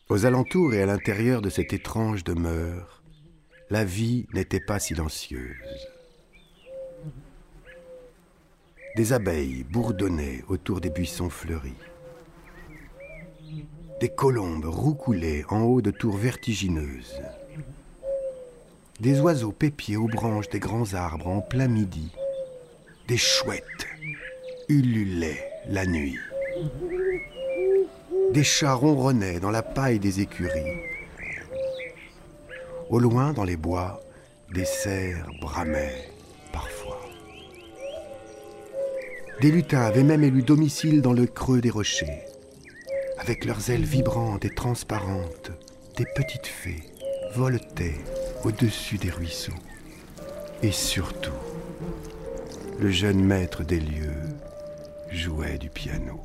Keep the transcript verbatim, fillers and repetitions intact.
Aux alentours et à l'intérieur de cette étrange demeure, la vie n'était pas silencieuse. Des abeilles bourdonnaient autour des buissons fleuris. Des colombes roucoulaient en haut de tours vertigineuses. Des oiseaux pépiaient aux branches des grands arbres en plein midi. Des chouettes ululaient la nuit. Des chats ronronnaient dans la paille des écuries. Au loin, dans les bois, des cerfs bramaient parfois. Des lutins avaient même élu domicile dans le creux des rochers. Avec leurs ailes vibrantes et transparentes, des petites fées voletaient au-dessus des ruisseaux. Et surtout, le jeune maître des lieux jouait du piano.